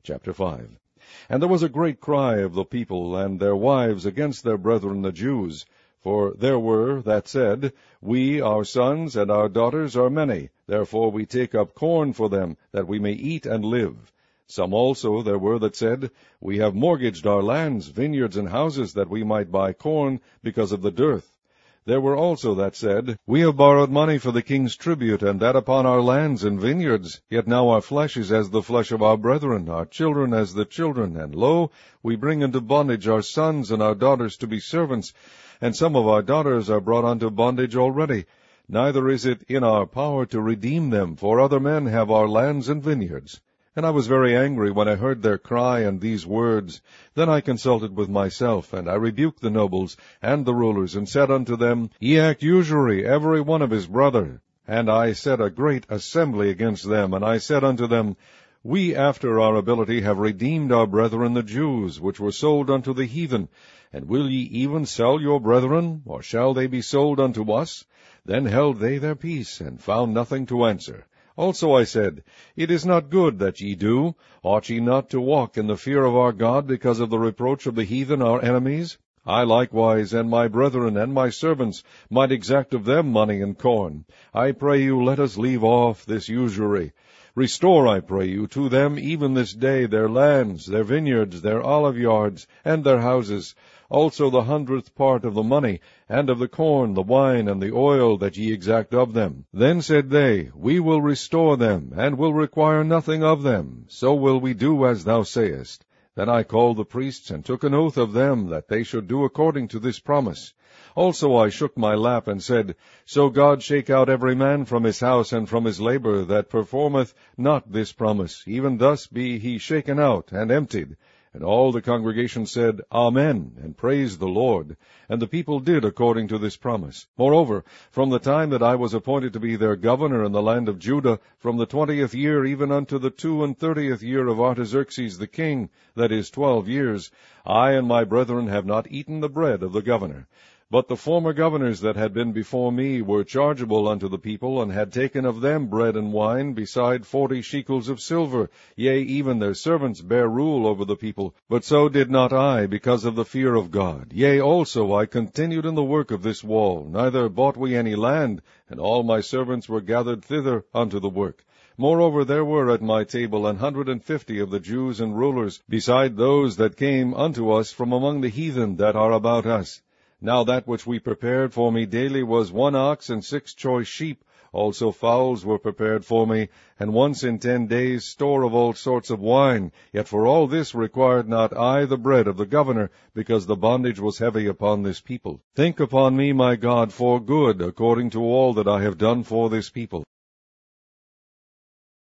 Chapter 5. And there was a great cry of the people and their wives against their brethren the Jews. For there were that said, We, our sons, and our daughters are many, therefore we take up corn for them, that we may eat and live. Some also there were that said, We have mortgaged our lands, vineyards, and houses, that we might buy corn, because of the dearth. There were also that said, We have borrowed money for the king's tribute, and that upon our lands and vineyards. Yet now our flesh is as the flesh of our brethren, our children as the children. And lo, we bring into bondage our sons and our daughters to be servants, and some of our daughters are brought unto bondage already. Neither is it in our power to redeem them, for other men have our lands and vineyards. And I was very angry when I heard their cry and these words. Then I consulted with myself, and I rebuked the nobles and the rulers, and said unto them, Ye act usury, every one of his brother. And I set a great assembly against them, and I said unto them, We after our ability have redeemed our brethren the Jews, which were sold unto the heathen. And will ye even sell your brethren, or shall they be sold unto us? Then held they their peace, and found nothing to answer. Also I said, It is not good that ye do. Ought ye not to walk in the fear of our God, because of the reproach of the heathen our enemies? I likewise, and my brethren, and my servants, might exact of them money and corn. I pray you, let us leave off this usury. Restore, I pray you, to them even this day their lands, their vineyards, their olive yards, and their houses, also the 100th part of the money, and of the corn, the wine, and the oil that ye exact of them. Then said they, We will restore them, and will require nothing of them. So will we do as thou sayest. Then I called the priests, and took an oath of them, that they should do according to this promise. Also I shook my lap, and said, So God shake out every man from his house and from his labor, that performeth not this promise, even thus be he shaken out and emptied. And all the congregation said, Amen, and praised the Lord. And the people did according to this promise. Moreover, from the time that I was appointed to be their governor in the land of Judah, from the 20th year even unto the 32nd year of Artaxerxes the king, that is 12 years, I and my brethren have not eaten the bread of the governor. But the former governors that had been before me were chargeable unto the people, and had taken of them bread and wine, beside 40 shekels of silver. Yea, even their servants bare rule over the people. But so did not I, because of the fear of God. Yea, also I continued in the work of this wall, neither bought we any land, and all my servants were gathered thither unto the work. Moreover, there were at my table 150 of the Jews and rulers, beside those that came unto us from among the heathen that are about us. Now that which we prepared for me daily was 1 ox and 6 choice sheep. Also fowls were prepared for me, and once in 10 days store of all sorts of wine. Yet for all this required not I the bread of the governor, because the bondage was heavy upon this people. Think upon me, my God, for good, according to all that I have done for this people.